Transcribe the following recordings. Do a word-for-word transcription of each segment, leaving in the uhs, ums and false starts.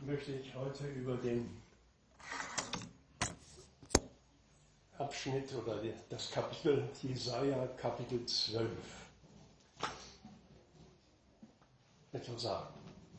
möchte ich heute über den Abschnitt oder das Kapitel Jesaja, Kapitel zwölf, etwas sagen.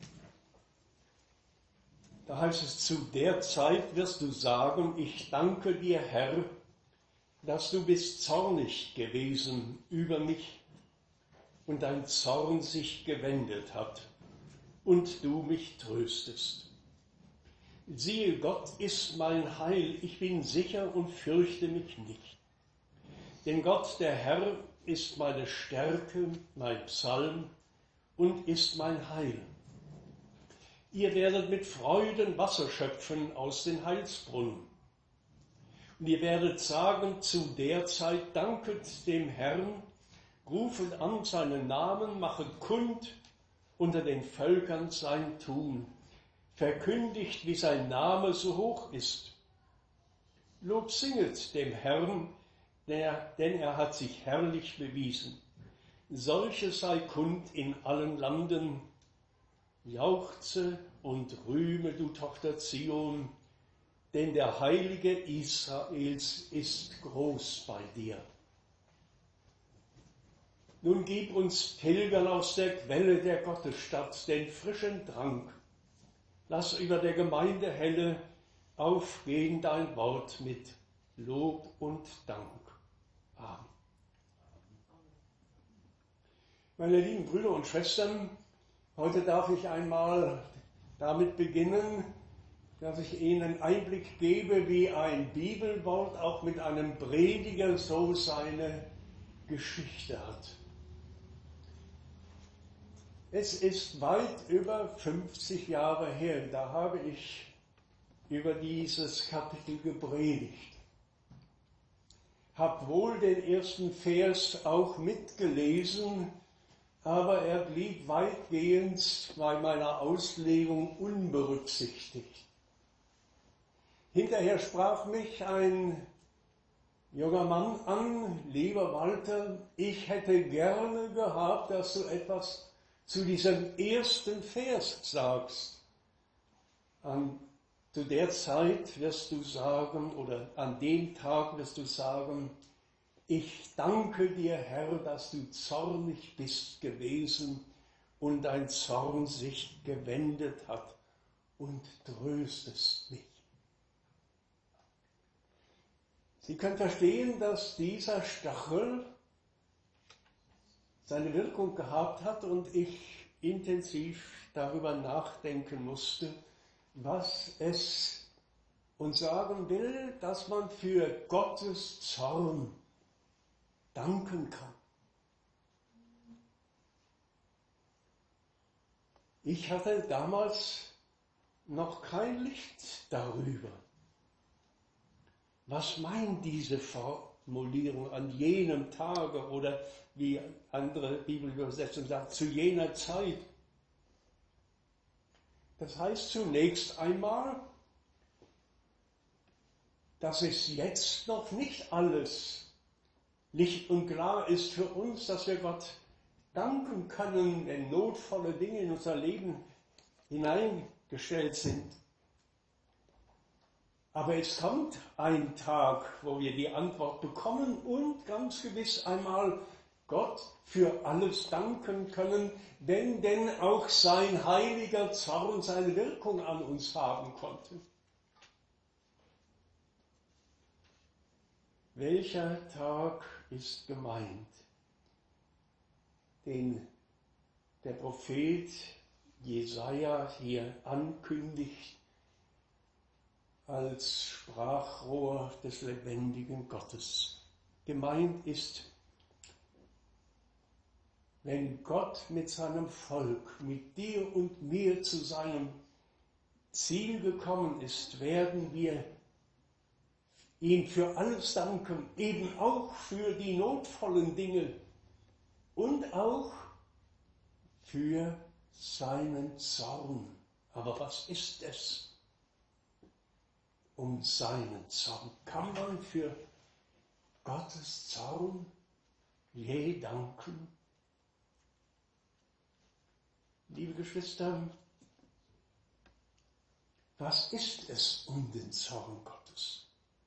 Da heißt es, zu der Zeit wirst du sagen, ich danke dir, Herr, dass du bist zornig gewesen über mich und dein Zorn sich gewendet hat und du mich tröstest. Siehe, Gott ist mein Heil, ich bin sicher und fürchte mich nicht. Denn Gott, der Herr, ist meine Stärke, mein Psalm und ist mein Heil. Ihr werdet mit Freuden Wasser schöpfen aus den Heilsbrunnen. Und ihr werdet sagen, zu der Zeit danket dem Herrn, rufet an seinen Namen, machet kund unter den Völkern sein Tun, verkündigt, wie sein Name so hoch ist. Lob singet dem Herrn, der, denn er hat sich herrlich bewiesen. Solches sei kund in allen Landen. Jauchze und rühme, du Tochter Zion, denn der Heilige Israels ist groß bei dir. Nun gib uns Pilgern aus der Quelle der Gottesstadt den frischen Trank. Lass über der Gemeinde helle aufgehen dein Wort mit Lob und Dank. Amen. Meine lieben Brüder und Schwestern, heute darf ich einmal damit beginnen, dass ich Ihnen Einblick gebe, wie ein Bibelwort auch mit einem Prediger so seine Geschichte hat. Es ist weit über fünfzig Jahre her, da habe ich über dieses Kapitel gepredigt. Hab wohl den ersten Vers auch mitgelesen, aber er blieb weitgehend bei meiner Auslegung unberücksichtigt. Hinterher sprach mich ein junger Mann an, lieber Walter, ich hätte gerne gehabt, dass du etwas zu diesem ersten Vers sagst. An, zu der Zeit wirst du sagen, oder an dem Tag wirst du sagen, ich danke dir, Herr, dass du zornig bist gewesen und dein Zorn sich gewendet hat und tröstest mich. Sie können verstehen, dass dieser Stachel seine Wirkung gehabt hat und ich intensiv darüber nachdenken musste, was es uns sagen will, dass man für Gottes Zorn danken kann. Ich hatte damals noch kein Licht darüber. Was meint diese Formulierung an jenem Tage oder wie andere Bibelübersetzungen sagen, zu jener Zeit? Das heißt zunächst einmal, dass es jetzt noch nicht alles licht und klar ist für uns, dass wir Gott danken können, wenn notvolle Dinge in unser Leben hineingestellt sind. Aber es kommt ein Tag, wo wir die Antwort bekommen und ganz gewiss einmal Gott für alles danken können, wenn denn auch sein heiliger Zorn seine Wirkung an uns haben konnte. Welcher Tag ist gemeint, den der Prophet Jesaja hier ankündigt als Sprachrohr des lebendigen Gottes? Gemeint ist, wenn Gott mit seinem Volk, mit dir und mir zu seinem Ziel gekommen ist, werden wir ihm für alles danken, eben auch für die notvollen Dinge und auch für seinen Zorn. Aber was ist es? Um seinen Zorn. Kann man für Gottes Zorn je danken? Liebe Geschwister, Was ist es um den Zorn Gottes?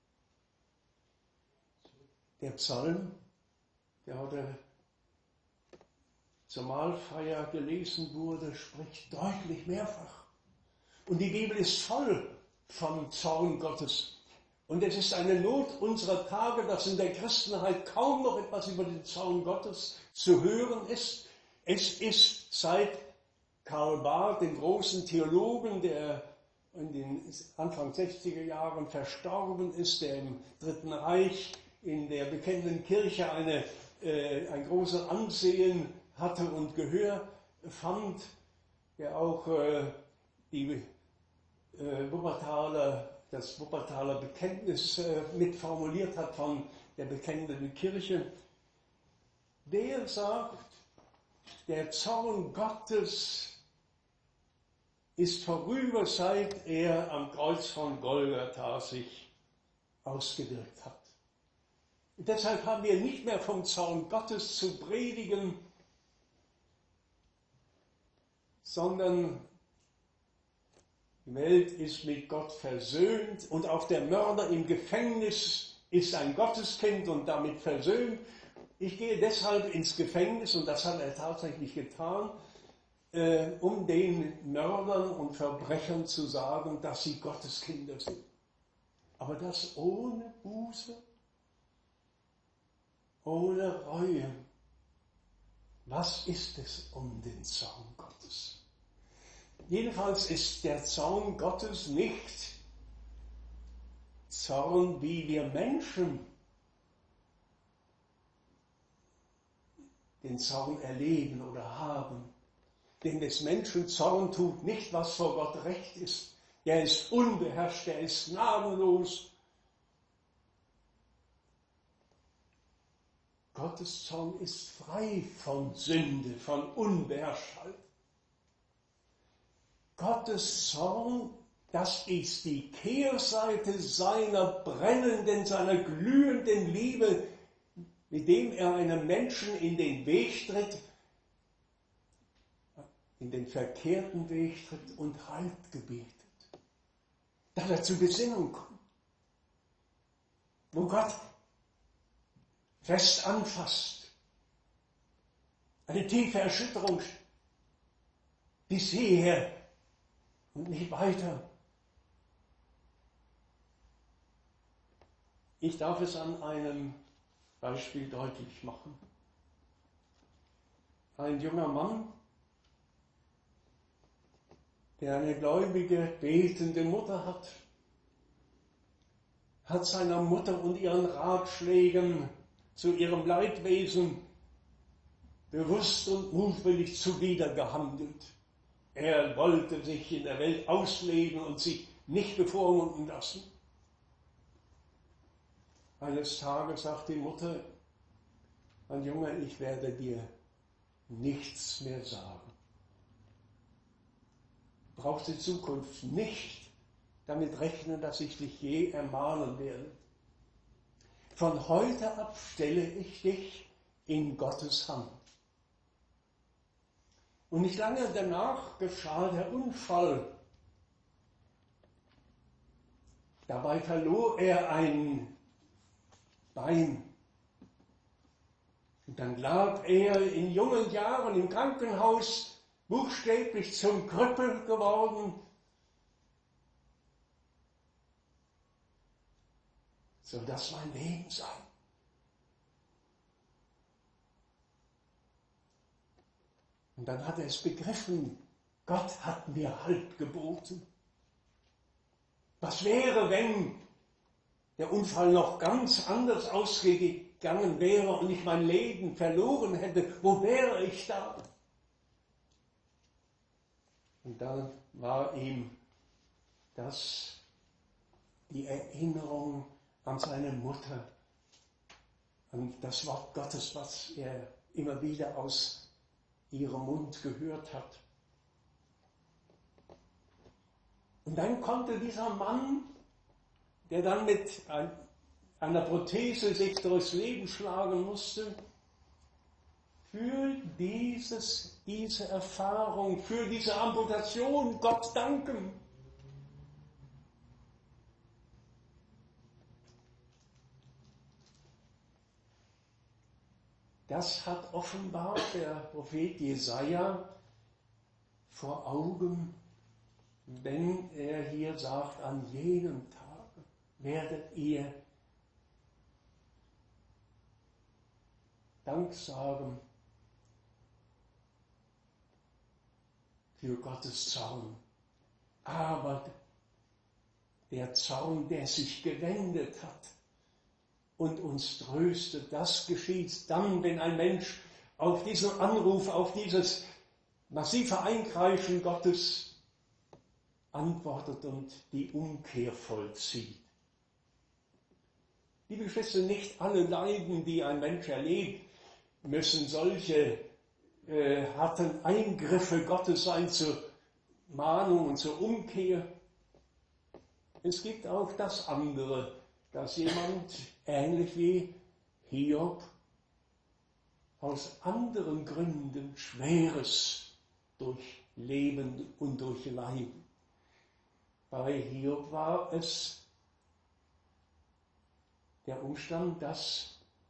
Der Psalm, der heute zur Mahlfeier gelesen wurde, spricht deutlich mehrfach. Und die Bibel ist voll vom Zorn Gottes. Und es ist eine Not unserer Tage, dass in der Christenheit kaum noch etwas über den Zorn Gottes zu hören ist. Es ist seit Karl Barth, dem großen Theologen, der in den Anfang sechziger Jahren verstorben ist, der im Dritten Reich in der bekennenden Kirche eine, äh, ein großes Ansehen hatte und Gehör fand, der auch äh, die äh, Wuppertaler, das Wuppertaler Bekenntnis äh, mitformuliert hat von der bekennenden Kirche. Der sagt, der Zorn Gottes ist vorüber, seit er am Kreuz von Golgatha sich ausgewirkt hat. Und deshalb haben wir nicht mehr vom Zorn Gottes zu predigen, sondern die Welt ist mit Gott versöhnt und auch der Mörder im Gefängnis ist ein Gotteskind und damit versöhnt. Ich gehe deshalb ins Gefängnis, und das hat er tatsächlich getan, äh, um den Mördern und Verbrechern zu sagen, dass sie Gottes Kinder sind. Aber das ohne Buße, ohne Reue. Was ist es um den Zorn Gottes? Jedenfalls ist der Zorn Gottes nicht Zorn, wie wir Menschen den Zorn erleben oder haben. Denn des Menschen Zorn tut nicht, was vor Gott recht ist. Er ist unbeherrscht, er ist gnadenlos. Gottes Zorn ist frei von Sünde, von Unbeherrschtheit. Gottes Zorn, das ist die Kehrseite seiner brennenden, seiner glühenden Liebe, mit dem er einem Menschen in den Weg tritt, in den verkehrten Weg tritt und Halt gebietet. Dass er zur Besinnung kommt. Wo Gott fest anfasst. Eine tiefe Erschütterung bis hierher und nicht weiter. Ich darf es an einem Beispiel deutlich machen. Ein junger Mann, der eine gläubige, betende Mutter hat, hat seiner Mutter und ihren Ratschlägen zu ihrem Leidwesen bewusst und mutwillig zuwider gehandelt. Er wollte sich in der Welt ausleben und sich nicht bevormunden lassen. Eines Tages sagt die Mutter, mein Junge, ich werde dir nichts mehr sagen. Brauchst in Zukunft nicht damit rechnen, dass ich dich je ermahnen werde. Von heute ab stelle ich dich in Gottes Hand. Und nicht lange danach geschah der Unfall. Dabei verlor er ein Bein. Und dann lag er in jungen Jahren im Krankenhaus, buchstäblich zum Krüppel geworden. Soll das mein Leben sein? Und dann hat er es begriffen, Gott hat mir Halt geboten. Was wäre, wenn der Unfall noch ganz anders ausgegangen wäre und ich mein Leben verloren hätte? Wo wäre ich da? Und dann war ihm das die Erinnerung an seine Mutter, an das Wort Gottes, was er immer wieder aus ihrem Mund gehört hat. Und dann konnte dieser Mann, der dann mit einer Prothese sich durchs Leben schlagen musste, für dieses, diese Erfahrung, für diese Amputation Gott danken. Das hat offenbar der Prophet Jesaja vor Augen, wenn er hier sagt, an jenem Tage werdet ihr Dank sagen für Gottes Zorn. Aber der Zorn, der sich gewendet hat und uns tröstet, das geschieht dann, wenn ein Mensch auf diesen Anruf, auf dieses massive Eingreifen Gottes antwortet und die Umkehr vollzieht. Liebe Geschwister, nicht alle Leiden, die ein Mensch erlebt, müssen solche äh, harten Eingriffe Gottes sein zur Mahnung und zur Umkehr. Es gibt auch das andere, dass jemand, ähnlich wie Hiob, aus anderen Gründen Schweres durchleben und durchleiden. Bei Hiob war es der Umstand, dass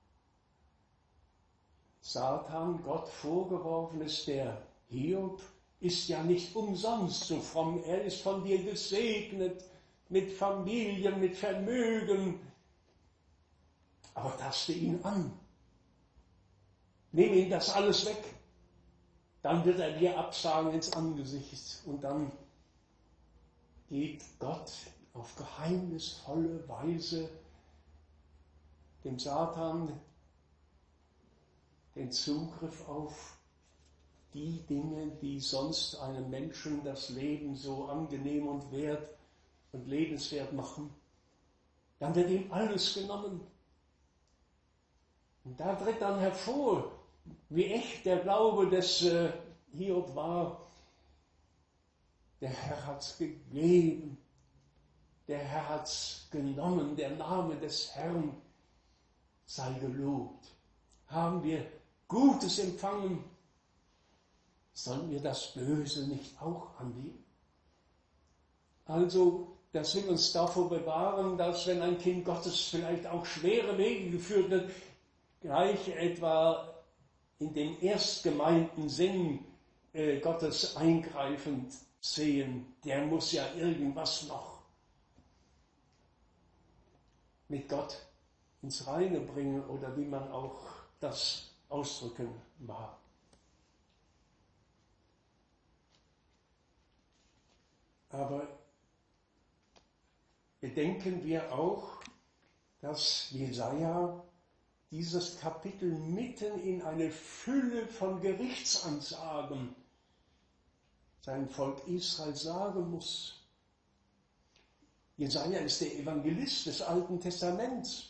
Satan Gott vorgeworfen ist, der Hiob ist ja nicht umsonst so fromm, er ist von dir gesegnet, mit Familie, mit Vermögen, aber taste ihn an. Nimm ihm das alles weg, dann wird er dir absagen ins Angesicht und dann geht Gott auf geheimnisvolle Weise dem Satan den Zugriff auf die Dinge, die sonst einem Menschen das Leben so angenehm und wert und lebenswert machen. Dann wird ihm alles genommen. Und da tritt dann hervor, wie echt der Glaube des äh, Hiob war. Der Herr hat's gegeben, der Herr hat's genommen, der Name des Herrn sei gelobt. Haben wir Gutes empfangen, sollen wir das Böse nicht auch annehmen? Also, das will uns davor bewahren, dass, wenn ein Kind Gottes vielleicht auch schwere Wege geführt wird, gleich etwa in dem erstgemeinten Sinn äh, Gottes eingreifend sehen, der muss ja irgendwas noch mit Gott ins Reine bringen oder wie man auch das ausdrücken mag. Aber bedenken wir auch, dass Jesaja dieses Kapitel mitten in eine Fülle von Gerichtsansagen sein Volk Israel sagen muss. Jesaja ist der Evangelist des Alten Testaments.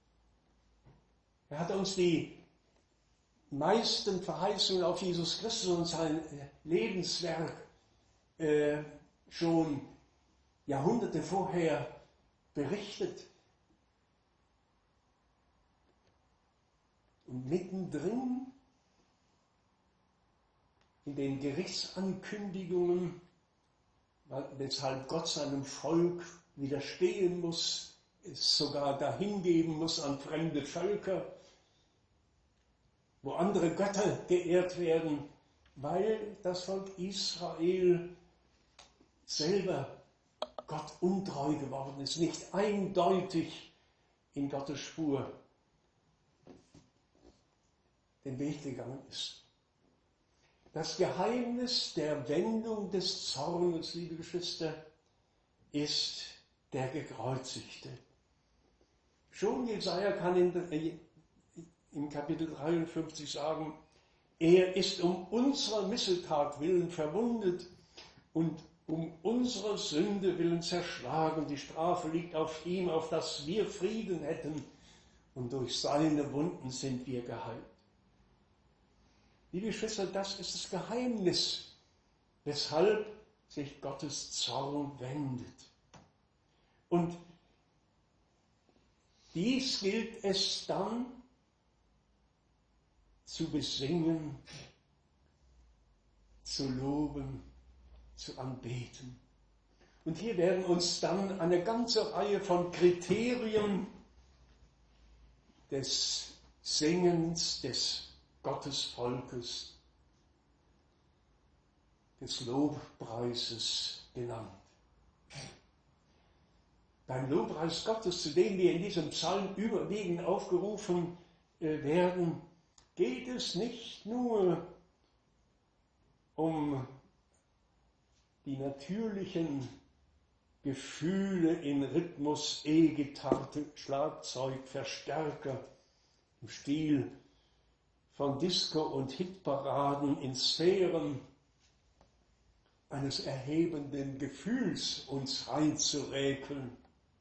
Er hat uns die meisten Verheißungen auf Jesus Christus und sein Lebenswerk äh, schon Jahrhunderte vorher berichtet. Und mittendrin in den Gerichtsankündigungen, weshalb Gott seinem Volk widerstehen muss, es sogar dahingeben muss an fremde Völker, wo andere Götter geehrt werden, weil das Volk Israel selber Gott untreu geworden ist, nicht eindeutig in Gottes Spur den Weg gegangen ist. Das Geheimnis der Wendung des Zornes, liebe Geschwister, ist der Gekreuzigte. Schon Jesaja kann in, im Kapitel dreiundfünfzig sagen, er ist um unserer Missetat willen verwundet und um unserer Sünde willen zerschlagen. Die Strafe liegt auf ihm, auf dass wir Frieden hätten, und durch seine Wunden sind wir geheilt. Liebe Geschwister, das ist das Geheimnis, weshalb sich Gottes Zorn wendet. Und dies gilt es dann zu besingen, zu loben, zu anbeten. Und hier werden uns dann eine ganze Reihe von Kriterien des Singens, des Gottes Volkes, des Lobpreises genannt. Beim Lobpreis Gottes, zu dem wir in diesem Psalm überwiegend aufgerufen äh, werden, geht es nicht nur um die natürlichen Gefühle in Rhythmus, E-Gitarre, Schlagzeug, Verstärker im Stil von Disco- und Hitparaden in Sphären eines erhebenden Gefühls uns reinzuräkeln.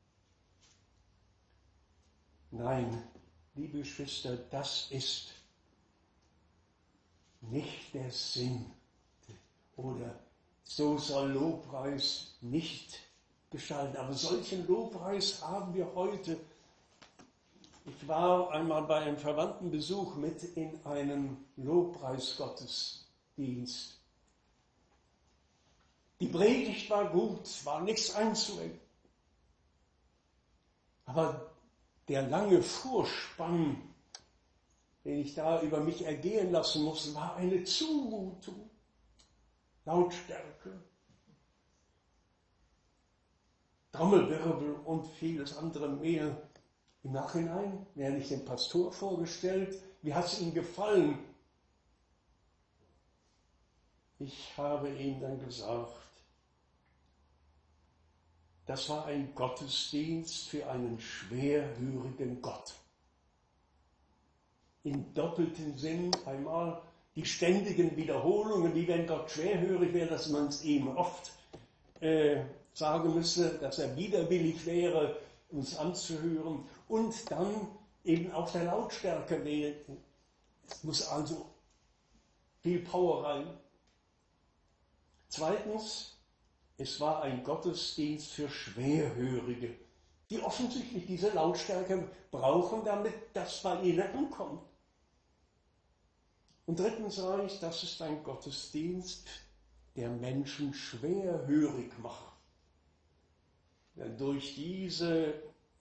Nein, liebe Geschwister, das ist nicht der Sinn. Oder so soll Lobpreis nicht gestalten. Aber solchen Lobpreis haben wir heute. Ich war einmal bei einem Verwandtenbesuch mit in einem Lobpreisgottesdienst. Die Predigt war gut, war nichts einzuwenden. Aber der lange Vorspann, den ich da über mich ergehen lassen musste, war eine Zumutung. Lautstärke, Trommelwirbel und vieles andere mehr. Im Nachhinein werde ich dem Pastor vorgestellt. Wie hat es ihm gefallen? Ich habe ihm dann gesagt, das war ein Gottesdienst für einen schwerhörigen Gott. Im doppelten Sinn einmal die ständigen Wiederholungen, wie wenn Gott schwerhörig wäre, dass man es ihm oft äh, sagen müsse, dass er widerwillig wäre, uns anzuhören. Und dann eben auch der Lautstärke wählen. Es muss also viel Power rein. Zweitens, es war ein Gottesdienst für Schwerhörige, die offensichtlich diese Lautstärke brauchen, damit das bei ihnen ankommt. Und drittens sage ich, das ist ein Gottesdienst, der Menschen schwerhörig macht. Denn durch diese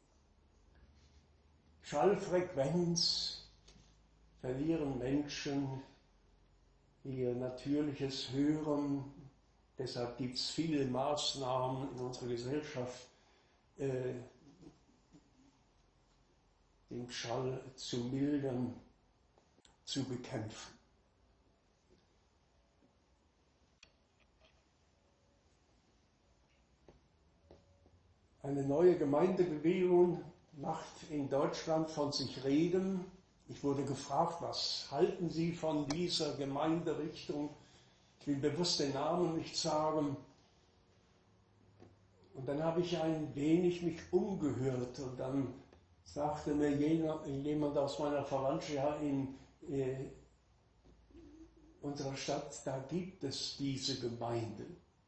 Schallfrequenz verlieren Menschen ihr natürliches Hören. Deshalb gibt es viele Maßnahmen in unserer Gesellschaft, äh, den Schall zu mildern, zu bekämpfen. Eine neue Gemeindebewegung macht in Deutschland von sich reden. Ich wurde gefragt, was halten Sie von dieser Gemeinderichtung? Ich will bewusst den Namen nicht sagen. Und dann habe ich ein wenig mich umgehört und dann sagte mir jener, jemand aus meiner Verwandtschaft, ja, in äh, unserer Stadt, da gibt es diese Gemeinde.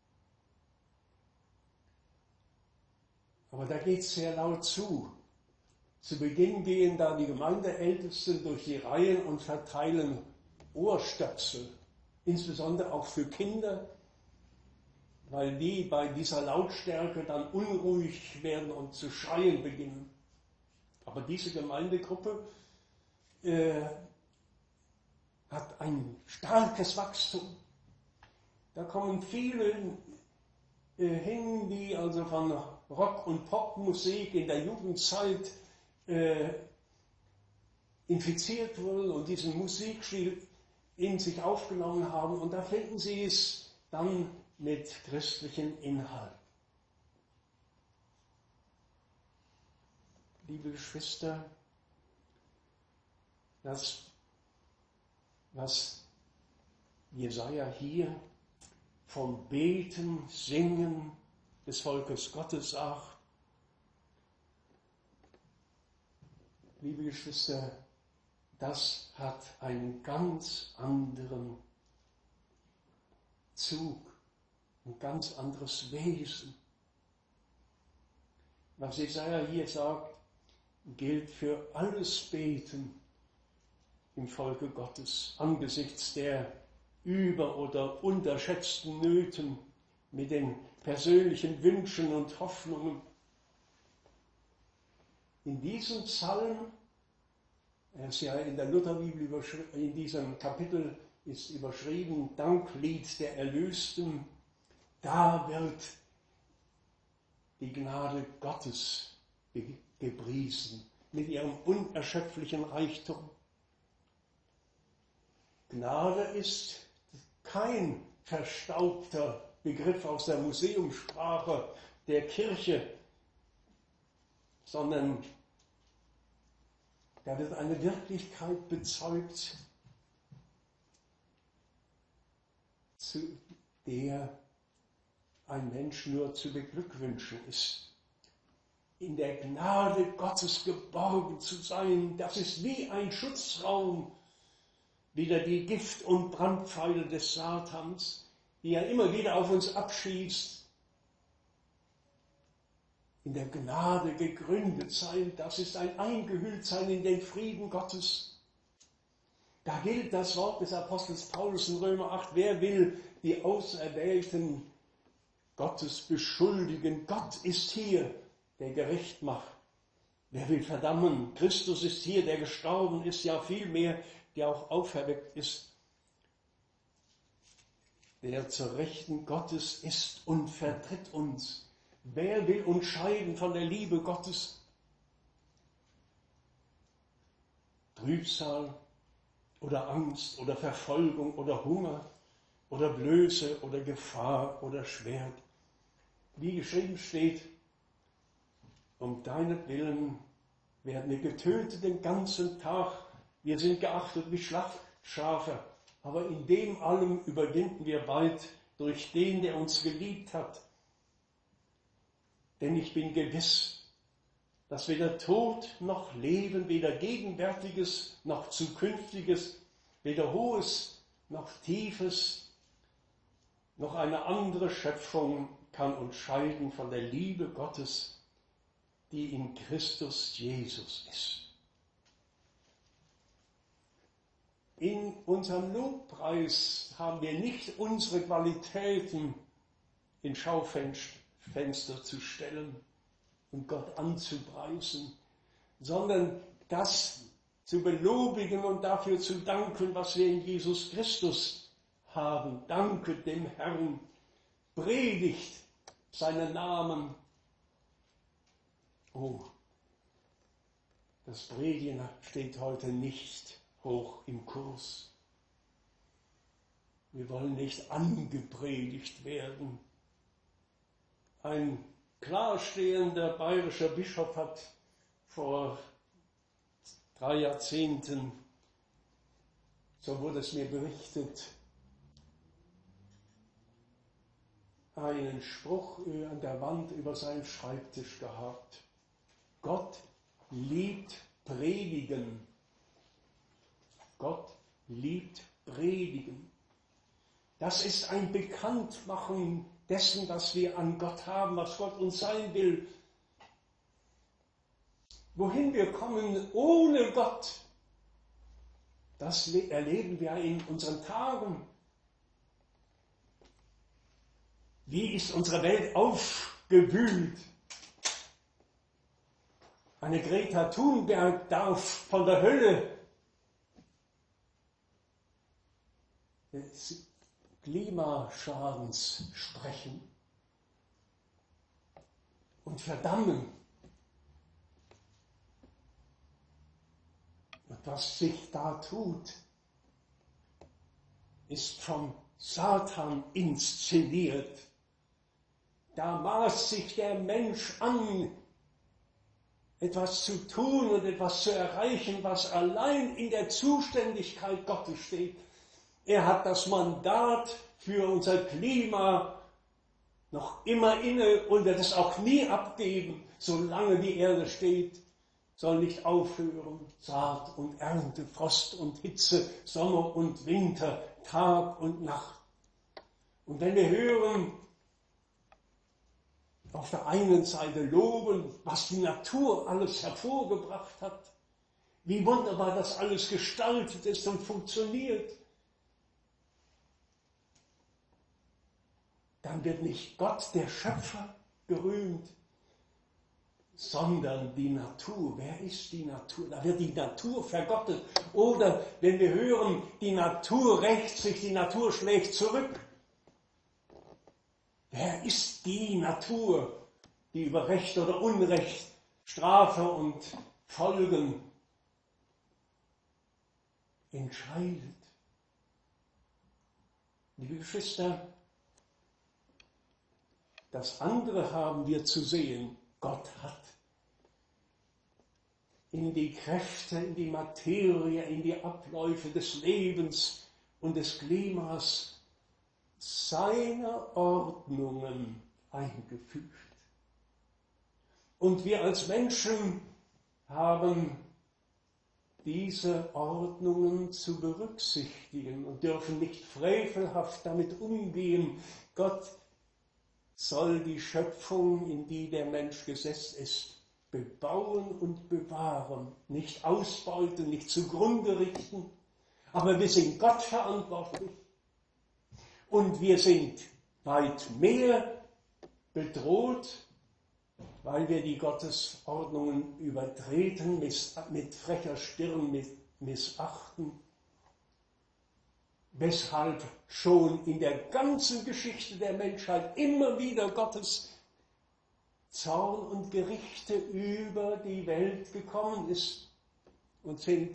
Aber da geht es sehr laut zu. Zu Beginn gehen da die Gemeindeältesten durch die Reihen und verteilen Ohrstöpsel, insbesondere auch für Kinder, weil die bei dieser Lautstärke dann unruhig werden und zu schreien beginnen. Aber diese Gemeindegruppe äh, hat ein starkes Wachstum. Da kommen viele äh, hin, die also von Rock- und Popmusik in der Jugendzeit äh, infiziert wurden und diesen Musikstil in sich aufgenommen haben. Und da finden Sie es dann mit christlichen Inhalt. Liebe Geschwister, das, was Jesaja hier vom Beten, Singen des Volkes Gottes sagt, liebe Geschwister, das hat einen ganz anderen Zug, ein ganz anderes Wesen. Was Jesaja hier sagt, gilt für alles Beten im Volke Gottes angesichts der über- oder unterschätzten Nöten mit den persönlichen Wünschen und Hoffnungen. In diesem Psalm Er ist ja in der Lutherbibel, in diesem Kapitel ist überschrieben, Danklied der Erlösten. Da wird die Gnade Gottes gepriesen, mit ihrem unerschöpflichen Reichtum. Gnade ist kein verstaubter Begriff aus der Museumssprache der Kirche, sondern da wird eine Wirklichkeit bezeugt, zu der ein Mensch nur zu beglückwünschen ist. In der Gnade Gottes geborgen zu sein, das ist wie ein Schutzraum, wieder die Gift- und Brandpfeile des Satans, die er immer wieder auf uns abschießt. In der Gnade gegründet sein, das ist ein Eingehülltsein in den Frieden Gottes. Da gilt das Wort des Apostels Paulus in Römer acht, wer will die Auserwählten Gottes beschuldigen? Gott ist hier, der gerecht macht. Wer will verdammen? Christus ist hier, der gestorben ist, ja vielmehr, der auch auferweckt ist, der zur Rechten Gottes ist und vertritt uns. Wer will uns scheiden von der Liebe Gottes? Trübsal oder Angst oder Verfolgung oder Hunger oder Blöße oder Gefahr oder Schwert. Wie geschrieben steht, um deinetwillen werden wir getötet den ganzen Tag. Wir sind geachtet wie Schlachtschafe, aber in dem allem überwinden wir bald durch den, der uns geliebt hat. Denn ich bin gewiss, dass weder Tod noch Leben, weder Gegenwärtiges noch Zukünftiges, weder Hohes noch Tiefes, noch eine andere Schöpfung kann uns scheiden von der Liebe Gottes, die in Christus Jesus ist. In unserem Lobpreis haben wir nicht unsere Qualitäten in Schaufenster zu stellen und Gott anzupreisen, sondern das zu belobigen und dafür zu danken, was wir in Jesus Christus haben. Danke dem Herrn, predigt seinen Namen. Oh, das Predigen steht heute nicht hoch im Kurs. Wir wollen nicht angepredigt werden. Ein klarstehender bayerischer Bischof hat vor drei Jahrzehnten, so wurde es mir berichtet, einen Spruch an der Wand über seinen Schreibtisch gehabt. Gott liebt Predigen. Gott liebt Predigen. Das ist ein Bekanntmachen dessen, was wir an Gott haben, was Gott uns sein will. Wohin wir kommen ohne Gott, das erleben wir in unseren Tagen. Wie ist unsere Welt aufgewühlt? Eine Greta Thunberg darf von der Hölle des Klimaschadens sprechen und verdammen. Und was sich da tut, ist vom Satan inszeniert. Da maßt sich der Mensch an, etwas zu tun und etwas zu erreichen, was allein in der Zuständigkeit Gottes steht. Er hat das Mandat für unser Klima noch immer inne und wird es auch nie abgeben, solange die Erde steht. Soll nicht aufhören, Saat und Ernte, Frost und Hitze, Sommer und Winter, Tag und Nacht. Und wenn wir hören, auf der einen Seite loben, was die Natur alles hervorgebracht hat, wie wunderbar das alles gestaltet ist und funktioniert, dann wird nicht Gott, der Schöpfer, gerühmt, sondern die Natur. Wer ist die Natur? Da wird die Natur vergottet. Oder wenn wir hören, die Natur rächt sich, die Natur schlägt zurück. Wer ist die Natur, die über Recht oder Unrecht, Strafe und Folgen entscheidet? Liebe Geschwister, das andere haben wir zu sehen. Gott hat in die Kräfte, in die Materie, in die Abläufe des Lebens und des Klimas seine Ordnungen eingefügt. Und wir als Menschen haben diese Ordnungen zu berücksichtigen und dürfen nicht frevelhaft damit umgehen. Gott soll die Schöpfung, in die der Mensch gesetzt ist, bebauen und bewahren, nicht ausbeuten, nicht zugrunde richten. Aber wir sind Gott verantwortlich und wir sind weit mehr bedroht, weil wir die Gottesordnungen übertreten, mit frecher Stirn missachten, weshalb schon in der ganzen Geschichte der Menschheit immer wieder Gottes Zorn und Gerichte über die Welt gekommen ist und sind.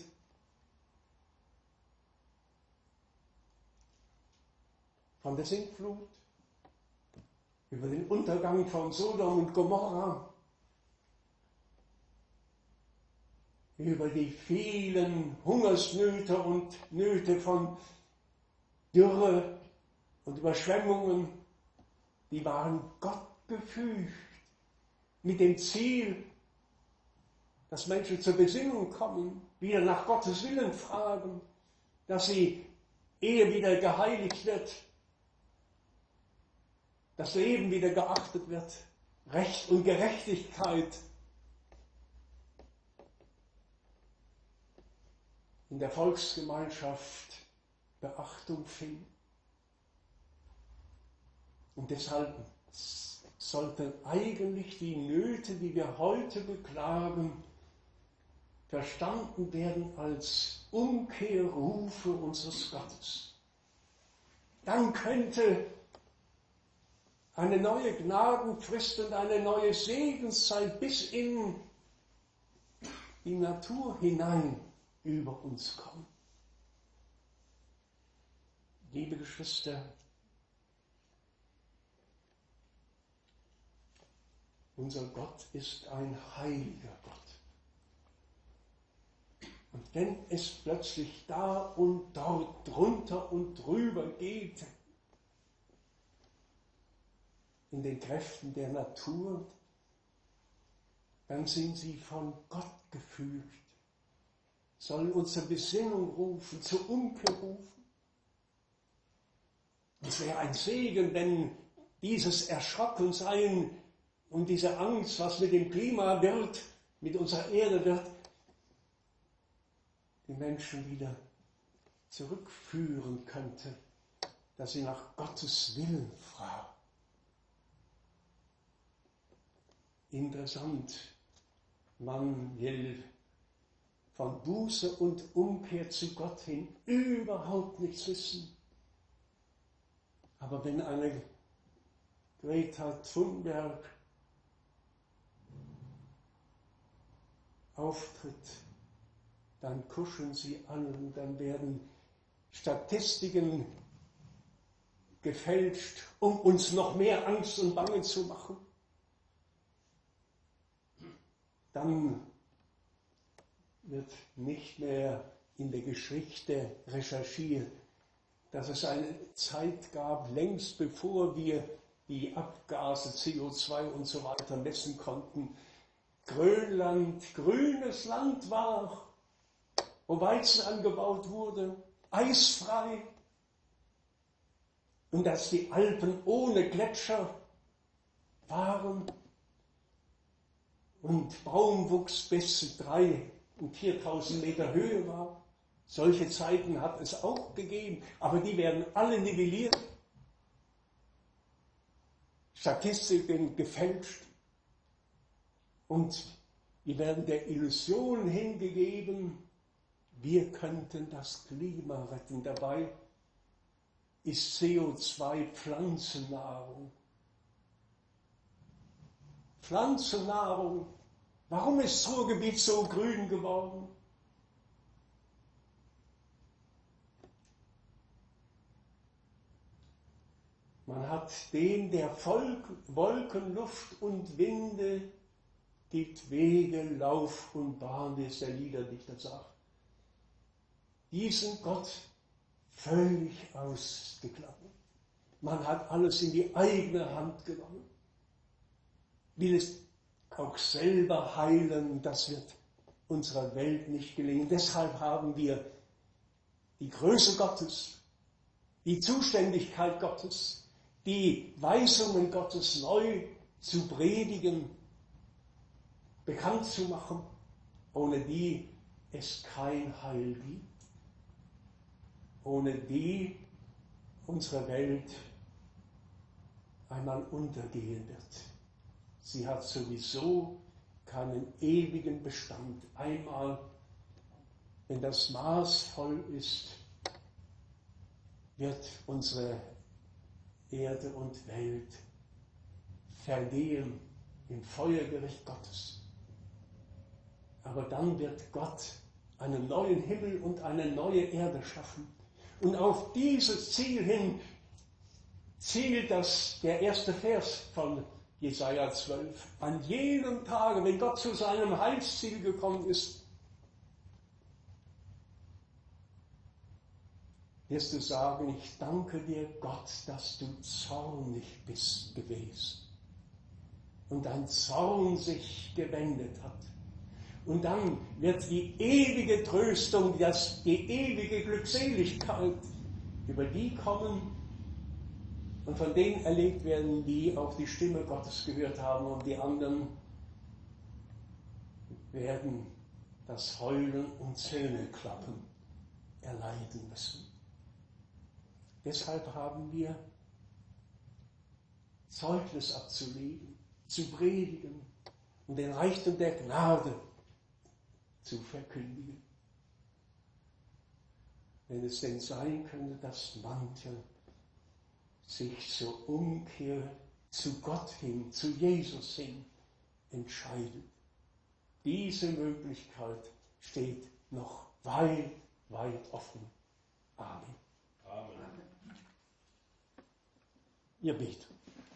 Von der Sintflut, über den Untergang von Sodom und Gomorra, über die vielen Hungersnöte und Nöte von Dürre und Überschwemmungen, die waren Gott gefügt, mit dem Ziel, dass Menschen zur Besinnung kommen, wieder nach Gottes Willen fragen, dass sie Ehe wieder geheiligt wird, das Leben wieder geachtet wird, Recht und Gerechtigkeit in der Volksgemeinschaft Beachtung finden. Und deshalb sollten eigentlich die Nöte, die wir heute beklagen, verstanden werden als Umkehrrufe unseres Gottes. Dann könnte eine neue Gnadenfrist und eine neue Segenszeit bis in die Natur hinein über uns kommen. Liebe Geschwister, unser Gott ist ein heiliger Gott. Und wenn es plötzlich da und dort drunter und drüber geht, in den Kräften der Natur, dann sind sie von Gott gefügt, sollen uns zur Besinnung rufen, zur Umkehr rufen. Es wäre ein Segen, wenn dieses Erschrockensein und diese Angst, was mit dem Klima wird, mit unserer Erde wird, die Menschen wieder zurückführen könnte, dass sie nach Gottes Willen fragen. Interessant, man will von Buße und Umkehr zu Gott hin überhaupt nichts wissen. Aber wenn eine Greta Thunberg auftritt, dann kuscheln sie an und dann werden Statistiken gefälscht, um uns noch mehr Angst und Bange zu machen. Dann wird nicht mehr in der Geschichte recherchiert, dass es eine Zeit gab, längst bevor wir die Abgase, C O zwei und so weiter messen konnten, Grönland grünes Land war, wo Weizen angebaut wurde, eisfrei, und dass die Alpen ohne Gletscher waren und Baumwuchs bis zu drei und viertausend Meter Höhe war. Solche Zeiten hat es auch gegeben, aber die werden alle nivelliert. Statistiken gefälscht. Und wir werden der Illusion hingegeben, wir könnten das Klima retten. Dabei ist C O zwei Pflanzennahrung. Pflanzennahrung. Warum ist das Ruhrgebiet so grün geworden? Man hat dem, der Volk, Wolken, Luft und Winde gibt Wege, Lauf und Bahn, wie es der Liederdichter sagt, diesen Gott völlig ausgeklammert. Man hat alles in die eigene Hand genommen, will es auch selber heilen, das wird unserer Welt nicht gelingen. Deshalb haben wir die Größe Gottes, die Zuständigkeit Gottes, die Weisungen Gottes neu zu predigen, bekannt zu machen, ohne die es kein Heil gibt, ohne die unsere Welt einmal untergehen wird. Sie hat sowieso keinen ewigen Bestand. Einmal, wenn das Maß voll ist, wird unsere Erde und Welt vergehen im Feuergericht Gottes. Aber dann wird Gott einen neuen Himmel und eine neue Erde schaffen. Und auf dieses Ziel hin zielt das, der erste Vers von Jesaja zwölf. An jedem Tage, wenn Gott zu seinem Heilsziel gekommen ist, wirst du sagen, ich danke dir, Gott, dass du zornig bist gewesen und dein Zorn sich gewendet hat. Und dann wird die ewige Tröstung, das, die ewige Glückseligkeit über die kommen und von denen erlebt werden, die auf die Stimme Gottes gehört haben, und die anderen werden das Heulen und Zähneklappen erleiden müssen. Deshalb haben wir Zeugnis abzulegen, zu predigen und den Reichtum der Gnade zu verkündigen. Wenn es denn sein könnte, dass manche sich zur Umkehr zu Gott hin, zu Jesus hin entscheidet. Diese Möglichkeit steht noch weit, weit offen. Amen. Amen. Ihr betet.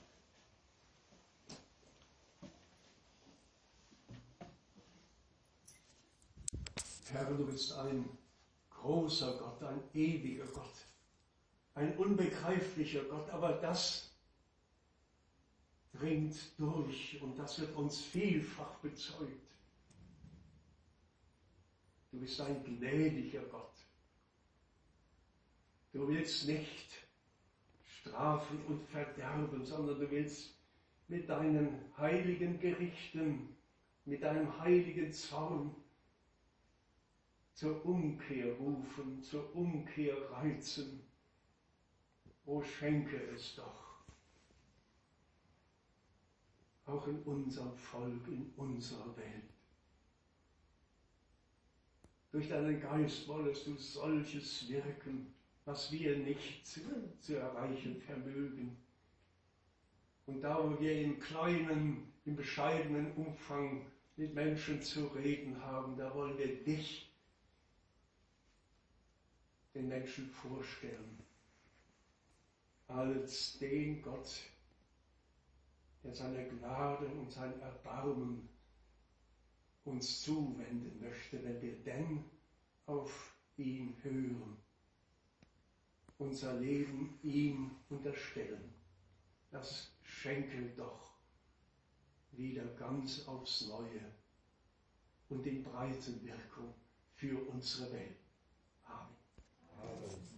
Herr, du bist ein großer Gott, ein ewiger Gott, ein unbegreiflicher Gott, aber das dringt durch und das wird uns vielfach bezeugt. Du bist ein gnädiger Gott. Du willst nicht strafen und verderben, sondern du willst mit deinen heiligen Gerichten, mit deinem heiligen Zorn zur Umkehr rufen, zur Umkehr reizen. O schenke es doch, auch in unserem Volk, in unserer Welt. Durch deinen Geist wolltest du solches wirken, was wir nicht zu, zu erreichen vermögen. Und da, wo wir im kleinen, im bescheidenen Umfang mit Menschen zu reden haben, da wollen wir dich den Menschen vorstellen, als den Gott, der seine Gnade und sein Erbarmen uns zuwenden möchte, wenn wir denn auf ihn hören, unser Leben ihm unterstellen. Das schenke doch wieder ganz aufs Neue und in breiten Wirkung für unsere Welt. Amen. Amen.